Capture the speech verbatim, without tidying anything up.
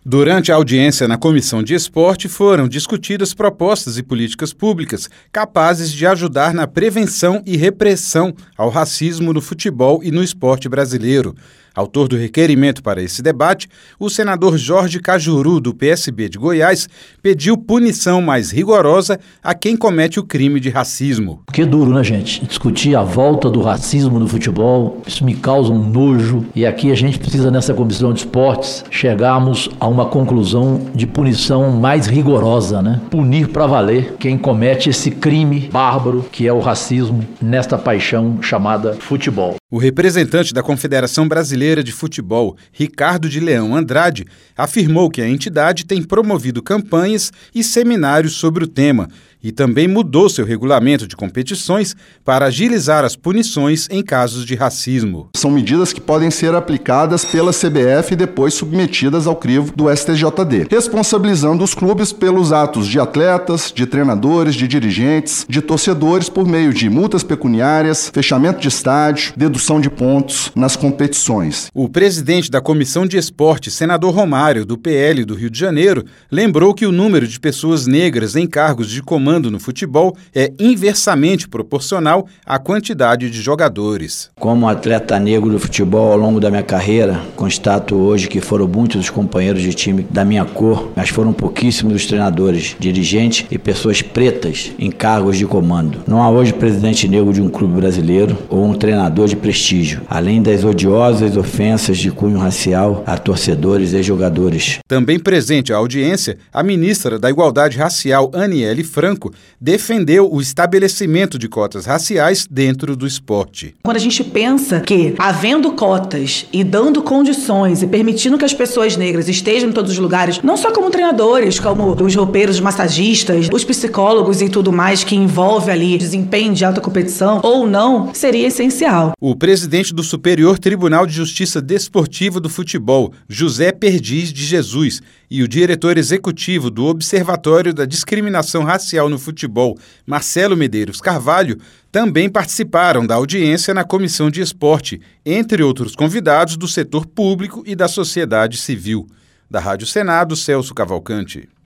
Durante a audiência na Comissão de Esporte, foram discutidas propostas e políticas públicas capazes de ajudar na prevenção e repressão ao racismo no futebol e no esporte brasileiro. Autor do requerimento para esse debate, o senador Jorge Cajuru, do P S B de Goiás, pediu punição mais rigorosa a quem comete o crime de racismo. Que duro, né, gente? Discutir a volta do racismo no futebol, isso me causa um nojo. E aqui a gente precisa, nessa comissão de esportes, chegarmos a uma conclusão de punição mais rigorosa, né? Punir para valer quem comete esse crime bárbaro que é o racismo nesta paixão chamada futebol. O representante da Confederação Brasileira de Futebol, Ricardo de Leão Andrade, afirmou que a entidade tem promovido campanhas e seminários sobre o tema e também mudou seu regulamento de competições para agilizar as punições em casos de racismo. São medidas que podem ser aplicadas pela C B F e depois submetidas ao crivo do S T J D, responsabilizando os clubes pelos atos de atletas, de treinadores, de dirigentes, de torcedores por meio de multas pecuniárias, fechamento de estádio, dedução de pontos nas competições. O presidente da Comissão de Esporte, senador Romário, do P L do Rio de Janeiro, lembrou que o número de pessoas negras em cargos de comando no futebol é inversamente proporcional à quantidade de jogadores. Como atleta negro do futebol, ao longo da minha carreira, constato hoje que foram muitos os companheiros de time da minha cor, mas foram pouquíssimos os treinadores, dirigentes e pessoas pretas em cargos de comando. Não há hoje presidente negro de um clube brasileiro ou um treinador de prestígio, além das odiosas ofensas de cunho racial a torcedores e jogadores. Também presente à audiência, a ministra da Igualdade Racial, Aniele Franco, defendeu o estabelecimento de cotas raciais dentro do esporte. Quando a gente pensa que, havendo cotas e dando condições e permitindo que as pessoas negras estejam em todos os lugares, não só como treinadores, como os roupeiros, os massagistas, os psicólogos e tudo mais que envolve ali desempenho de alta competição ou não, seria essencial. O presidente do Superior Tribunal de Justiça Desportiva do Futebol, José Perdiz de Jesus, e o diretor executivo do Observatório da Discriminação Racial no Futebol, Marcelo Medeiros Carvalho, também participaram da audiência na Comissão de Esporte, entre outros convidados do setor público e da sociedade civil. Da Rádio Senado, Celso Cavalcante.